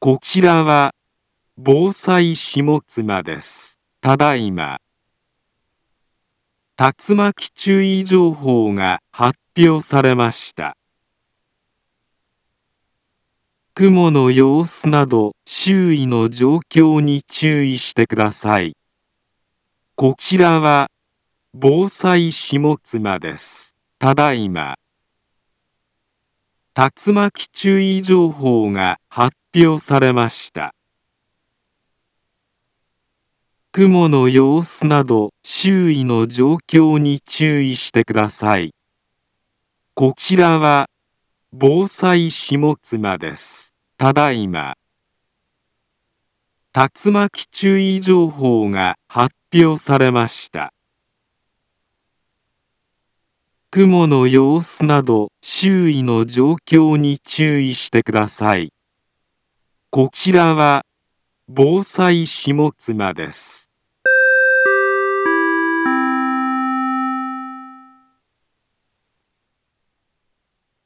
こちらは防災下妻です。ただいま、竜巻注意情報が発表されました。雲の様子など周囲の状況に注意してください。こちらは防災下妻です。ただいま、竜巻注意情報が発表されました。雲の様子など周囲の状況に注意してください。こちらは防災下妻です。ただいま、竜巻注意情報が発表されました。雲の様子など周囲の状況に注意してください。こちらは防災下妻です。